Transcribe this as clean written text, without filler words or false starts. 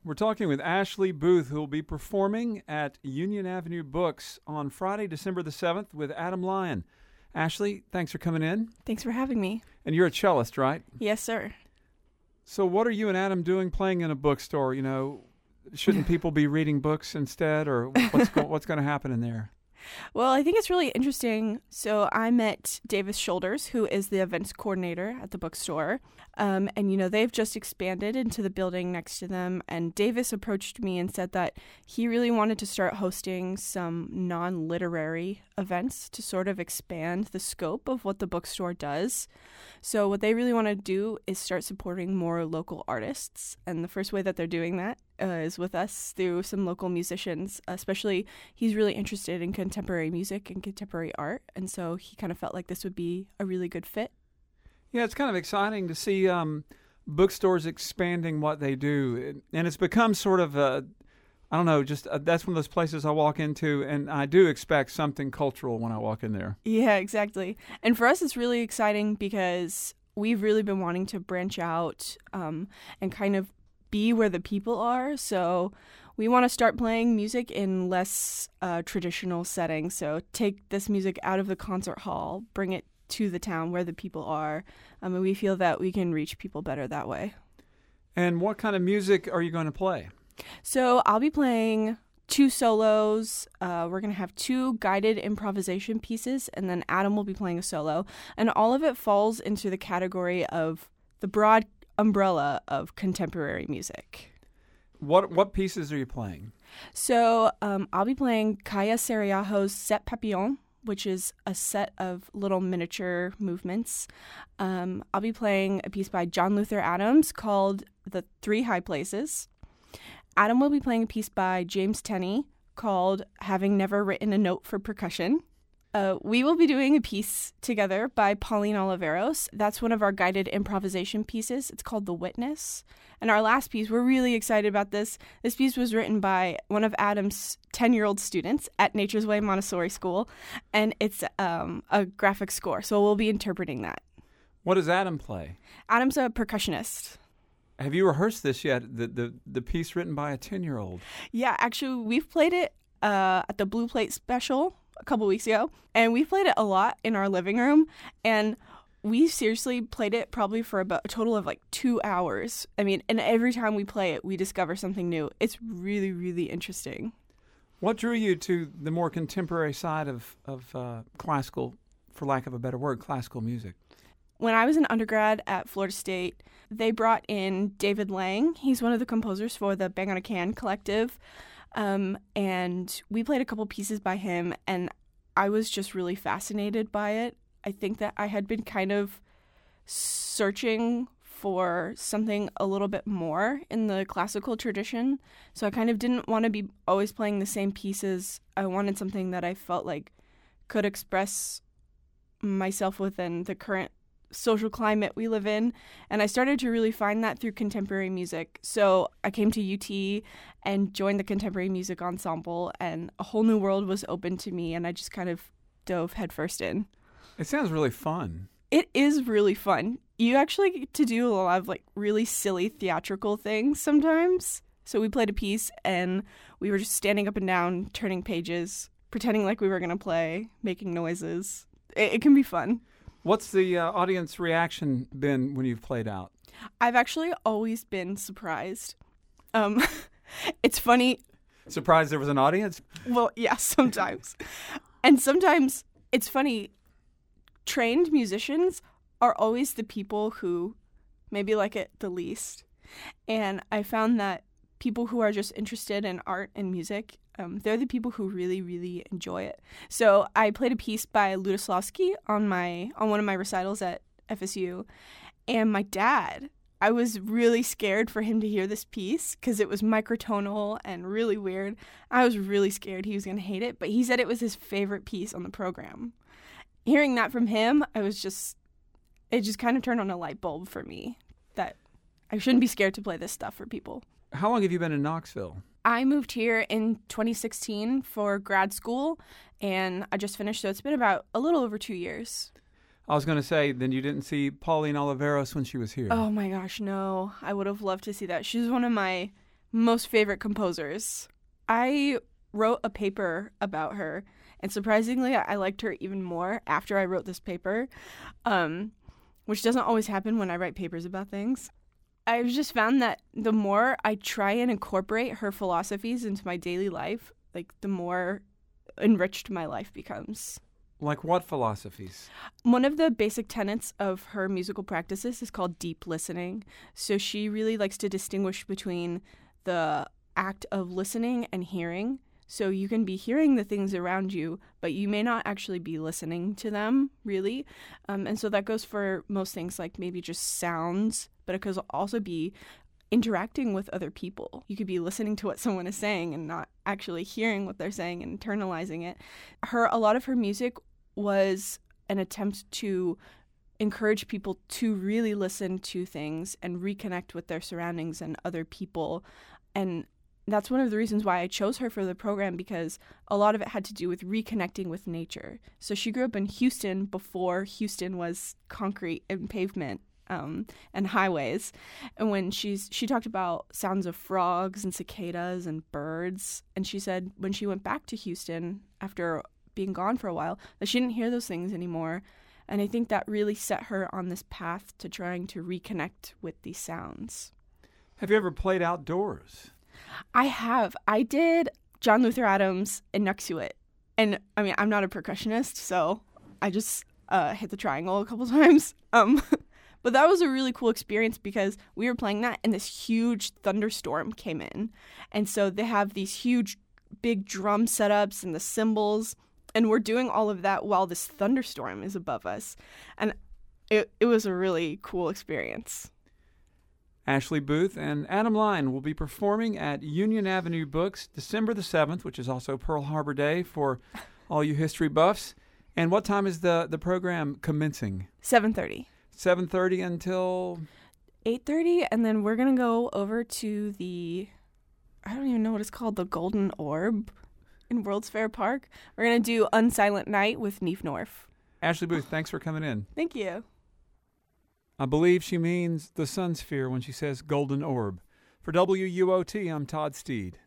We're talking with Ashley Booth, who will be performing at Union Avenue Books on Friday, December the 7th with Adam Lyon. Ashley, thanks for coming in. Thanks for having me. And you're a cellist, right? Yes, sir. So what are you and Adam doing playing in a bookstore? You know, shouldn't people be reading books instead, or what's going to happen in there? Well, I think it's really interesting. So I met Davis Shoulders, who is the events coordinator at the bookstore. And, they've just expanded into the building next to them. And Davis approached me and said that he really wanted to start hosting some non-literary events to sort of expand the scope of what the bookstore does. So what they really want to do is start supporting more local artists. And the first way that they're doing that is with us through some local musicians. Especially, he's really interested in contemporary music and contemporary art. And so he kind of felt like this would be a really good fit. Yeah, it's kind of exciting to see bookstores expanding what they do. And it's become sort of that's one of those places I walk into, and I do expect something cultural when I walk in there. Yeah, exactly. And for us, it's really exciting because we've really been wanting to branch out and kind of be where the people are. So we want to start playing music in less traditional settings. So take this music out of the concert hall, bring it to the town where the people are. And we feel that we can reach people better that way. And what kind of music are you going to play? So I'll be playing 2 solos. We're going to have 2 guided improvisation pieces, and then Adam will be playing a solo. And all of it falls into the category of the broad umbrella of contemporary music. What pieces are you playing? So I'll be playing Kaya Seriaho's Set Papillon, which is a set of little miniature movements. I'll be playing a piece by John Luther Adams called The 3 High Places. Adam will be playing a piece by James Tenney called Having Never Written a Note for Percussion. We will be doing a piece together by Pauline Oliveros. That's one of our guided improvisation pieces. It's called The Witness. And our last piece, we're really excited about this. This piece was written by one of Adam's 10-year-old students at Nature's Way Montessori School, and it's a graphic score, so we'll be interpreting that. What does Adam play? Adam's a percussionist. Have you rehearsed this yet, the piece written by a 10-year-old? Yeah, actually, we've played it at the Blue Plate special a couple weeks ago, and we played it a lot in our living room, and we seriously played it probably for about a total of like 2 hours. I mean, and every time we play it, we discover something new. It's really, really interesting. What drew you to the more contemporary side of classical, for lack of a better word, classical music? When I was an undergrad at Florida State, they brought in David Lang. He's one of the composers for the Bang on a Can collective. And we played a couple pieces by him, and I was just really fascinated by it. I think that I had been kind of searching for something a little bit more in the classical tradition. So I kind of didn't want to be always playing the same pieces. I wanted something that I felt like could express myself within the current social climate we live in, and I started to really find that through contemporary music. So I came to UT and joined the contemporary music ensemble, and a whole new world was open to me, and I just kind of dove headfirst in. It sounds really fun. It is really fun. You actually get to do a lot of like really silly theatrical things sometimes. So we played a piece and we were just standing up and down, turning pages, pretending like we were going to play, making noises. It can be fun. What's the audience reaction been when you've played out? I've actually always been surprised. It's funny. Surprised there was an audience? Well, yeah, sometimes. And sometimes it's funny. Trained musicians are always the people who maybe like it the least. And I found that people who are just interested in art and music, they're the people who really, really enjoy it. So I played a piece by Lutoslawski on one of my recitals at FSU. And my dad, I was really scared for him to hear this piece because it was microtonal and really weird. I was really scared he was going to hate it, but he said it was his favorite piece on the program. Hearing that from him, it just kind of turned on a light bulb for me that I shouldn't be scared to play this stuff for people. How long have you been in Knoxville? I moved here in 2016 for grad school, and I just finished, so it's been about a little over 2 years. I was going to say, then you didn't see Pauline Oliveros when she was here. Oh my gosh, no. I would have loved to see that. She's one of my most favorite composers. I wrote a paper about her, and surprisingly, I liked her even more after I wrote this paper, which doesn't always happen when I write papers about things. I've just found that the more I try and incorporate her philosophies into my daily life, like the more enriched my life becomes. Like what philosophies? One of the basic tenets of her musical practices is called deep listening. So she really likes to distinguish between the act of listening and hearing. So you can be hearing the things around you, but you may not actually be listening to them, really. And so that goes for most things, like maybe just sounds, but it could also be interacting with other people. You could be listening to what someone is saying and not actually hearing what they're saying and internalizing it. A lot of her music was an attempt to encourage people to really listen to things and reconnect with their surroundings and other people. And that's one of the reasons why I chose her for the program, because a lot of it had to do with reconnecting with nature. So she grew up in Houston before Houston was concrete and pavement and highways. And when she talked about sounds of frogs and cicadas and birds, and she said when she went back to Houston after being gone for a while, that she didn't hear those things anymore. And I think that really set her on this path to trying to reconnect with these sounds. Have you ever played outdoors? I have. I did John Luther Adams in Nuxuit. And I mean, I'm not a percussionist, so I just hit the triangle a couple times. But that was a really cool experience because we were playing that and this huge thunderstorm came in. And so they have these huge, big drum setups and the cymbals. And we're doing all of that while this thunderstorm is above us. And it was a really cool experience. Ashley Booth and Adam Line will be performing at Union Avenue Books December the 7th, which is also Pearl Harbor Day for all you history buffs. And what time is the program commencing? 7:30. 7:30 until 8:30, and then we're going to go over to I don't even know what it's called, the Golden Orb in World's Fair Park. We're going to do Unsilent Night with Neef Norf. Ashley Booth, thanks for coming in. Thank you. I believe she means the sun sphere when she says golden orb. For WUOT, I'm Todd Steed.